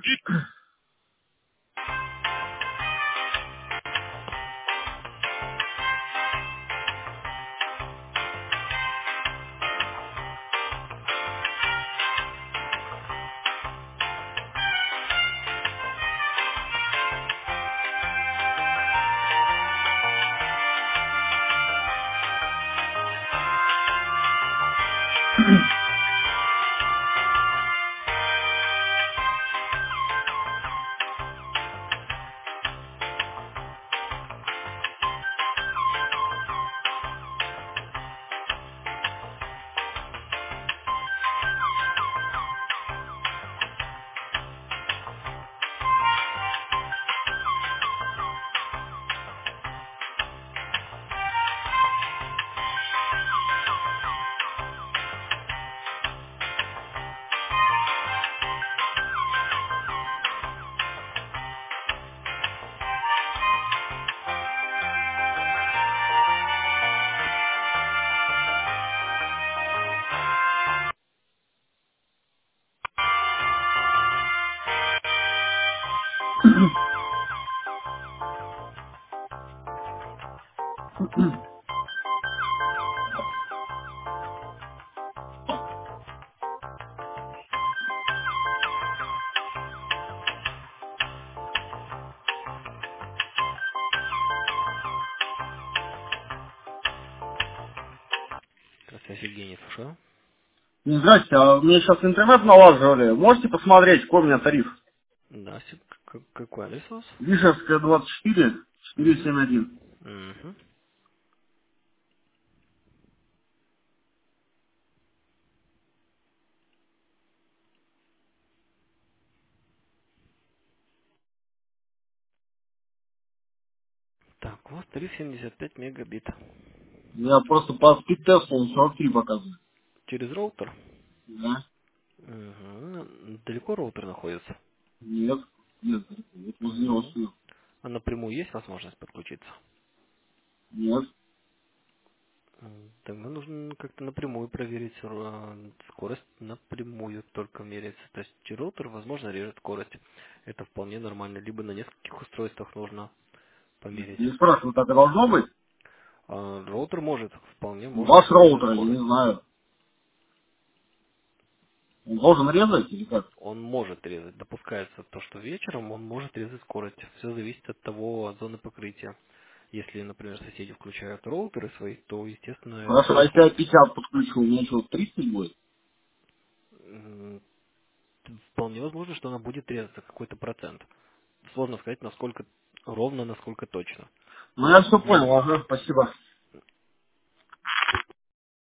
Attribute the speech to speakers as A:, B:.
A: Здравствуйте, Евгений, слушаю.
B: Здрасте, а мне сейчас интернет налаживали. Можете посмотреть, какой у меня тариф?
A: Да, какой адрес у вас?
B: Вишерская, 24,
A: Угу.
B: 471.
A: Угу. Так, у вас тариф 75 мегабит.
B: Я просто по спид-тесту он 43 показывает.
A: Через роутер?
B: Да?
A: Угу. Далеко роутер находится?
B: Нет. Нет, вот возле него
A: Угу.
B: стою.
A: А напрямую есть возможность подключиться?
B: Нет.
A: Тогда нужно как-то напрямую проверить скорость, напрямую только меряется. То есть через роутер, возможно, режет скорость. Это вполне нормально. Либо на нескольких устройствах нужно померить.
B: Не спрашиваю, так и должно быть?
A: Роутер может, вполне может
B: Ваш
A: резать
B: роутер, я не
A: скорость.
B: знаю. Он должен резать или как?
A: Он может резать. Допускается то, что вечером он может резать скорость. Все зависит от того, от зоны покрытия. Если, например, соседи включают роутеры свои, то, естественно,
B: Хорошо, а если я 50 подключу, у меня что, 30 будет?
A: м, вполне возможно, что она будет резаться какой-то процент. Сложно сказать, насколько ровно, насколько точно.
B: Ну, я все
A: Может
B: понял, ага, спасибо.